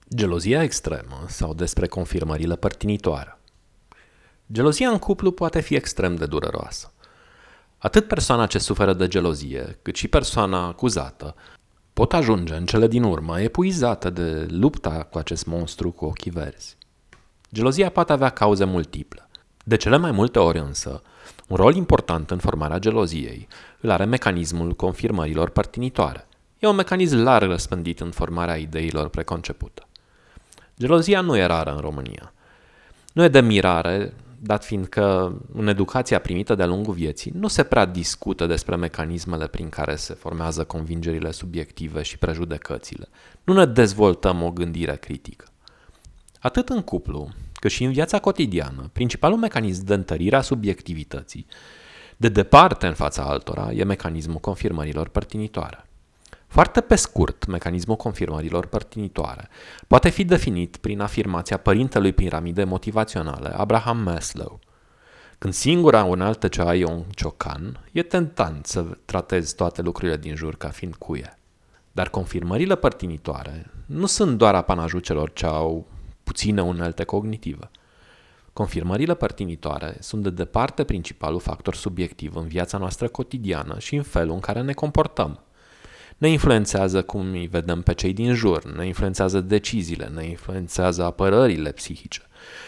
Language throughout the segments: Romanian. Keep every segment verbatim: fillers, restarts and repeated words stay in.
Gelozia extremă sau despre confirmările părtinitoare. Gelozia în cuplu poate fi extrem de dureroasă. Atât persoana ce suferă de gelozie, cât și persoana acuzată pot ajunge în cele din urmă epuizată de lupta cu acest monstru cu ochii verzi. Gelozia poate avea cauze multiple. De cele mai multe ori însă, un rol important în formarea geloziei îl are mecanismul confirmărilor părtinitoare. E un mecanism larg răspândit în formarea ideilor preconcepute. Gelozia nu e rară în România. Nu e de mirare, dat fiind că în educația primită de-a lungul vieții nu se prea discută despre mecanismele prin care se formează convingerile subiective și prejudecățile. Nu ne dezvoltăm o gândire critică. Atât în cuplu, cât și în viața cotidiană, principalul mecanism de întărire a subiectivității, de departe în fața altora, e mecanismul confirmărilor părtinitoare. Foarte pe scurt, mecanismul confirmărilor părtinitoare poate fi definit prin afirmația părintelui piramide motivaționale, Abraham Maslow. Când singura unealtă ce ai e un ciocan, e tentant să tratezi toate lucrurile din jur ca fiind cuie. Dar confirmările părtinitoare nu sunt doar apanajul celor ce au puține unelte cognitive. Confirmările părtinitoare sunt de departe principalul factor subiectiv în viața noastră cotidiană și în felul în care ne comportăm. Ne influențează cum îi vedem pe cei din jur, ne influențează deciziile, ne influențează apărările psihice.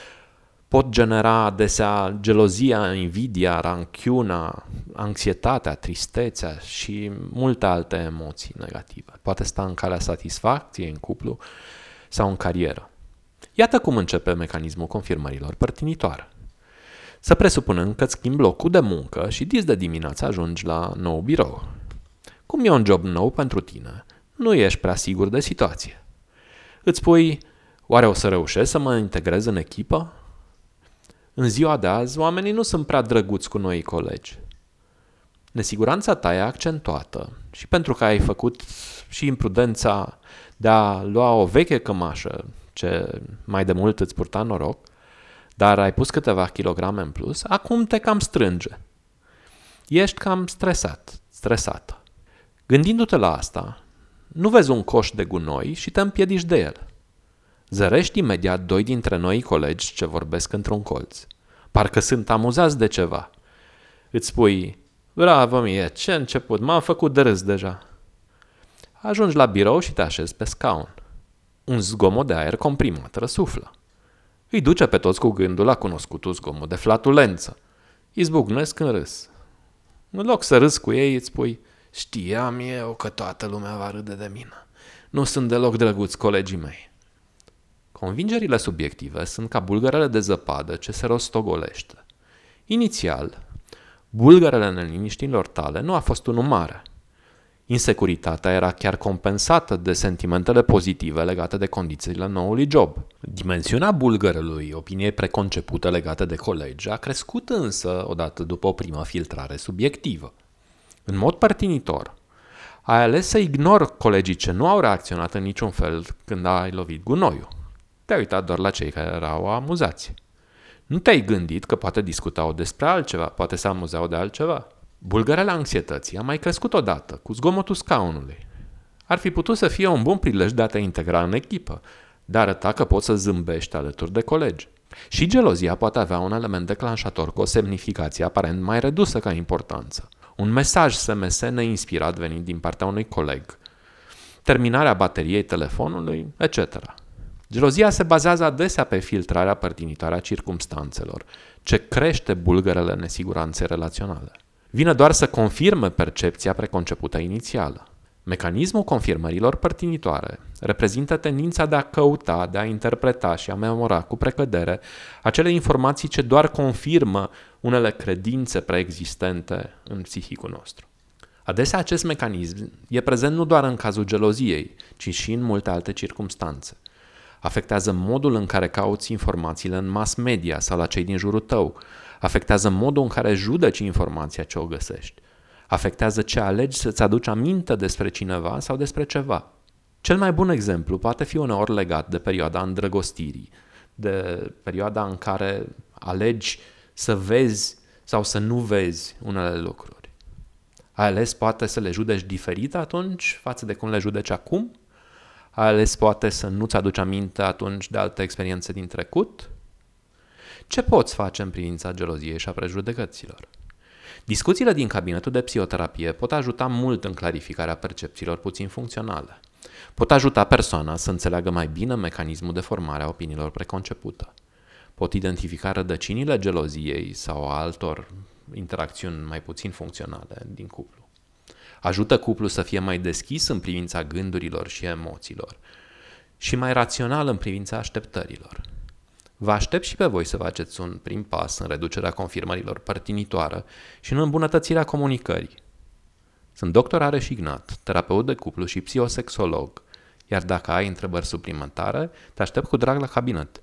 Pot genera adesea gelozia, invidia, ranchiuna, anxietatea, tristețea și multe alte emoții negative. Poate sta în calea satisfacției în cuplu sau în carieră. Iată cum începe mecanismul confirmărilor părtinitoare. Să presupunem că îți schimbi locul de muncă și dis de dimineață ajungi la nou birou. Cum e un job nou pentru tine, nu ești prea sigur de situație. Îți spui, oare o să reușesc să mă integrez în echipă? În ziua de azi, oamenii nu sunt prea drăguți cu noi colegi. Nesiguranța ta e accentuată și pentru că ai făcut și imprudența de a lua o veche cămașă, ce mai de mult îți purta noroc, dar ai pus câteva kilograme în plus, acum te cam strânge. Ești cam stresat, stresată. Gândindu-te la asta, nu vezi un coș de gunoi și te împiedici de el. Zărești imediat doi dintre noi colegi ce vorbesc într-un colț. Parcă sunt amuzați de ceva. Îți spui, bravo mie, ce început, m-am făcut de râs deja. Ajungi la birou și te așezi pe scaun. Un zgomot de aer comprimat răsuflă. Îi duce pe toți cu gândul la cunoscutul zgomot de flatulență. Izbucnesc în râs. În loc să râzi cu ei, îți spui, știam eu că toată lumea va râde de mine. Nu sunt deloc drăguți colegii mei. Convingerile subiective sunt ca bulgărele de zăpadă ce se rostogolește. Inițial, bulgărele neliniștilor tale nu a fost unul mare. Insecuritatea era chiar compensată de sentimentele pozitive legate de condițiile noului job. Dimensiunea bulgărelui, opinie preconcepută legate de colegi, a crescut însă odată după o primă filtrare subiectivă. În mod părtinitor, ai ales să ignori colegii ce nu au reacționat în niciun fel când ai lovit gunoiul. Te-ai uitat doar la cei care erau amuzați. Nu te-ai gândit că poate discutau despre altceva, poate se amuzau de altceva. Bulgărele anxietății a mai crescut odată, cu zgomotul scaunului. Ar fi putut să fie un bun prilej de a te integra în echipă, de a arăta că poți să zâmbești alături de colegi. Și gelozia poate avea un element declanșator cu o semnificație aparent mai redusă ca importanță. Un mesaj S M S neinspirat venit din partea unui coleg, terminarea bateriei telefonului, et cetera. Gelozia se bazează adesea pe filtrarea părtinitoare a circumstanțelor, ce crește bulgărele nesiguranței relaționale. Vine doar să confirme percepția preconcepută inițială. Mecanismul confirmărilor părtinitoare reprezintă tendința de a căuta, de a interpreta și a memora cu precădere acele informații ce doar confirmă unele credințe preexistente în psihicul nostru. Adesea acest mecanism e prezent nu doar în cazul geloziei, ci și în multe alte circumstanțe. Afectează modul în care cauți informațiile în mass media sau la cei din jurul tău. Afectează modul în care judeci informația ce o găsești. Afectează ce alegi să-ți aduci aminte despre cineva sau despre ceva. Cel mai bun exemplu poate fi uneori legat de perioada îndrăgostirii, de perioada în care alegi să vezi sau să nu vezi unele lucruri. Ai ales poate să le judeci diferit atunci față de cum le judeci acum? Ai ales poate să nu-ți aduci aminte atunci de alte experiențe din trecut? Ce poți face în privința geloziei și a prejudecăților? Discuțiile din cabinetul de psihoterapie pot ajuta mult în clarificarea percepțiilor puțin funcționale. Pot ajuta persoana să înțeleagă mai bine mecanismul de formare a opiniilor preconcepute. Pot identifica rădăcinile geloziei sau a altor interacțiuni mai puțin funcționale din cuplu. Ajută cuplul să fie mai deschis în privința gândurilor și emoțiilor și mai rațional în privința așteptărilor. Vă aștept și pe voi să faceți un prim pas în reducerea confirmărilor părtinitoare și în îmbunătățirea comunicării. Sunt doctor Areș Ignat, terapeut de cuplu și psihosexolog, iar dacă ai întrebări suplimentare, te aștept cu drag la cabinet.